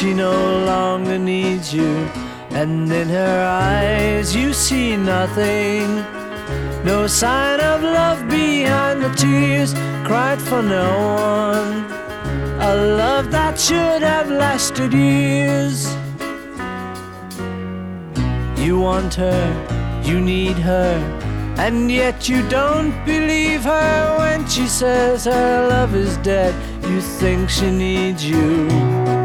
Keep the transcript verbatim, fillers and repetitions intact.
she no longer needs you, and in her eyes you see nothing. No sign of love behind the tears cried for no one. A love that should have lasted years. You want her, you need her, and yet you don't believe her when she says her love is dead. You think she needs you.